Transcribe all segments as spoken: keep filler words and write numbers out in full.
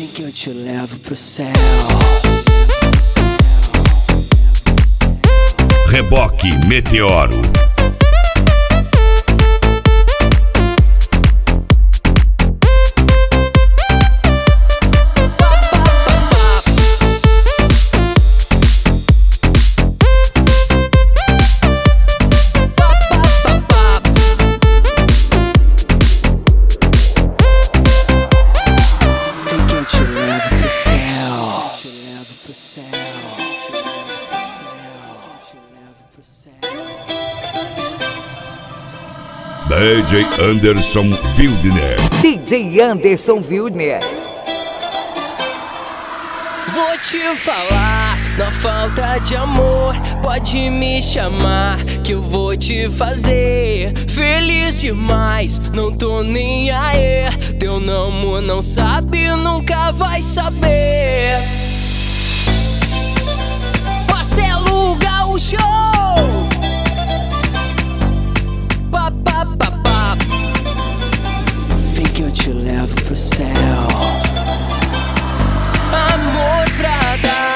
Vem que eu te levo pro céu. Reboque Meteoro. D J Anderson Wildner. D J Anderson Wildner. Vou te falar, na falta de amor, pode me chamar que eu vou te fazer feliz demais. Não tô nem aí, teu nome não sabe, nunca vai saber. Marcelo Gaúcho. Pa, pa, pa, pa. Vem que eu te levo pro céu. Amor pra dar.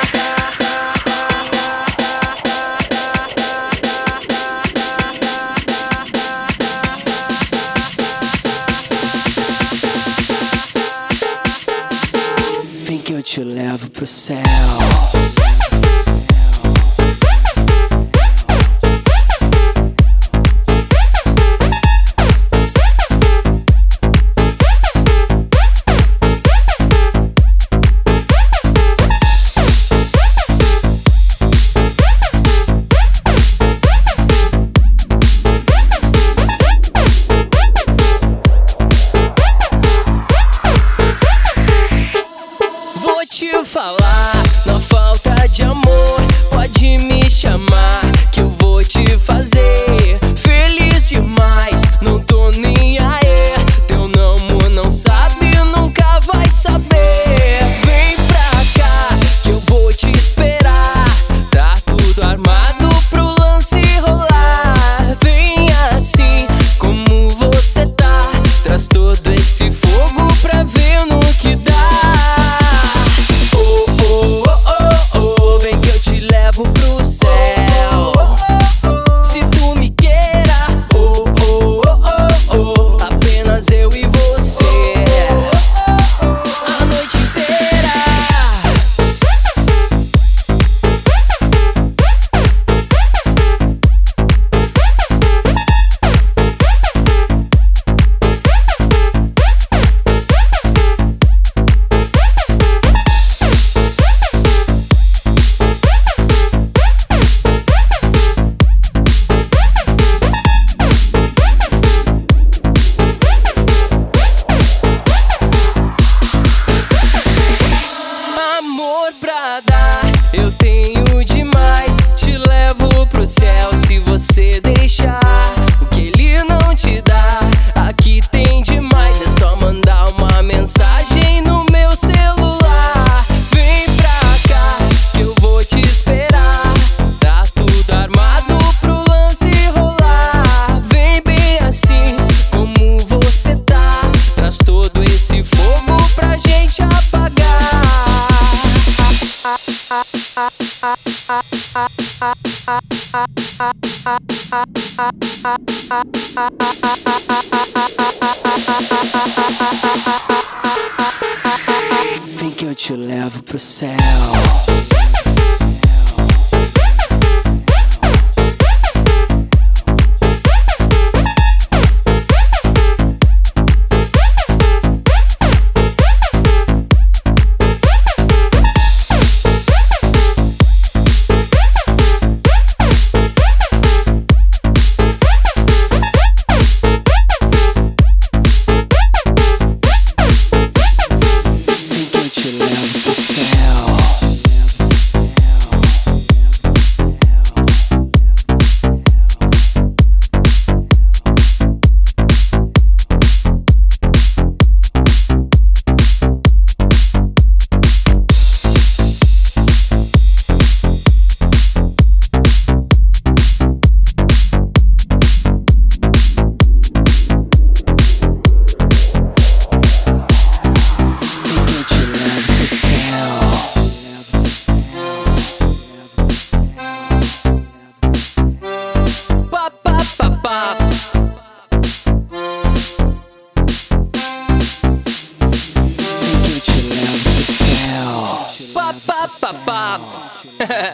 Vem que eu te levo pro céu. Falar, na falta de amor, pode me chamar que eu vou te fazer feliz demais. Não tô nem aí, teu nome não sabe, nunca vai saber. Vem pra cá que eu vou te esperar. Tá tudo armado pro lance rolar. Vem assim como você tá, traz todo esse fogo pra ver no que dá. Eu tenho demais, te levo pro céu se você deixar. O que ele não te dá, aqui tem demais. É só mandar uma mensagem no meu celular. Vem pra cá que eu vou te esperar. Tá tudo armado pro lance rolar. Vem bem assim como você tá, traz todo esse fogo pra gente apagar. Vem que eu te levo pro céu.